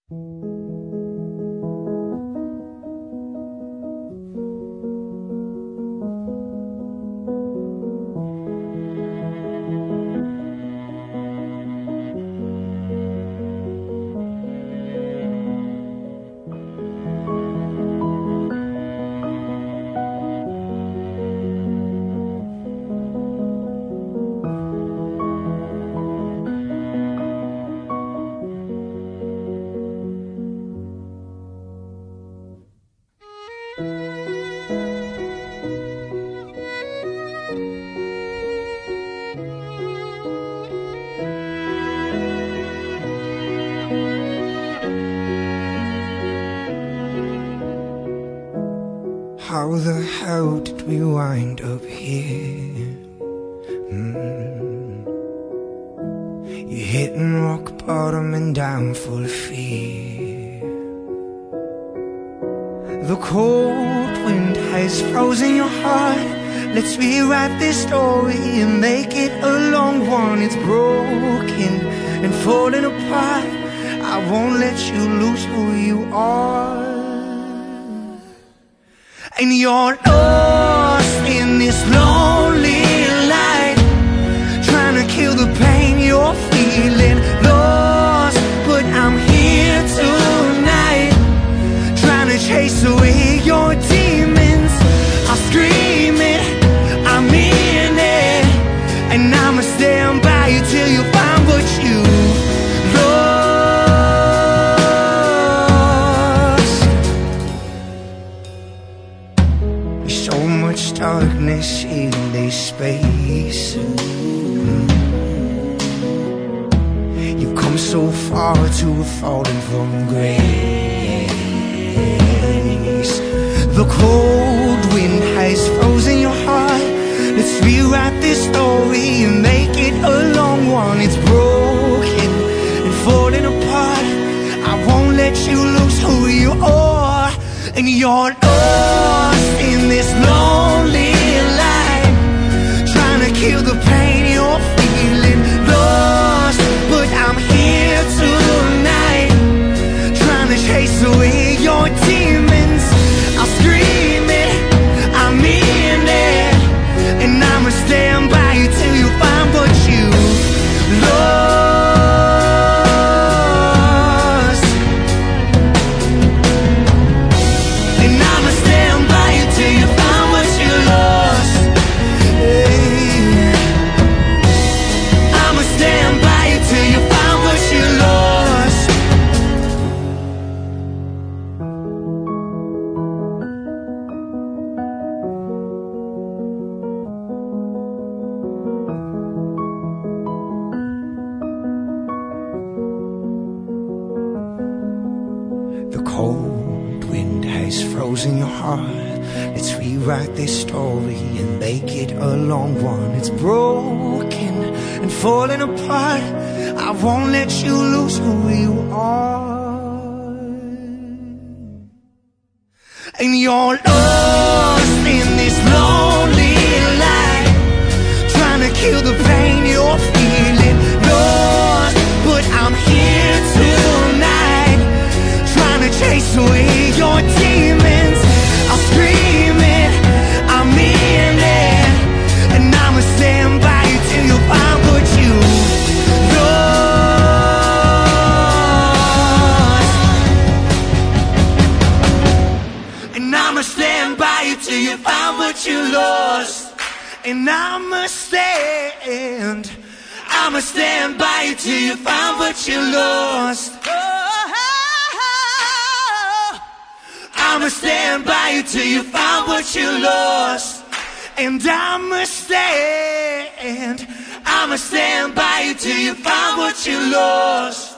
How the hell did we wind up here? You're hitting rock bottom and down full of fear. The cold wind has frozen your heart. Let's rewrite this story and make it a long one. It's broken and falling apart. I won't let you lose who you are. And you're lost in this lonely light, trying to kill the pain you're feeling. Lost, but I'm here tonight, trying to chase away your demons. I'll scream it, I mean it, and I'ma stand by you till you find what you lost. So much darkness in this space. You've come so far to have fallen from grace. The cold wind has frozen your heart. Let's rewrite this story and make it a long one. It's broken and falling apart. I won't let you lose who you are. And you're lost in this lonely light, trying to kill the pain you're feeling. Lost, but I'm here tonight, trying to chase away your demons. I'll scream it, I mean it, and I'ma stand by you till you find what you lost. The cold wind has frozen your heart. Let's rewrite this story and make it a long one. It's broken and falling apart. I won't let you lose who you are. And you're lost in this lonely light, trying to kill the pain you're feeling. Lost, but I'm here tonight, trying to chase away your demons. I'll scream it, I mean it, and I'ma stand by you till you find what you lost. And I'ma stand by you till you find what you lost. And I'ma stand by you till you find what you lost. I'ma stand by you till you find what you lost. And I'ma stand by you till you find what you lost.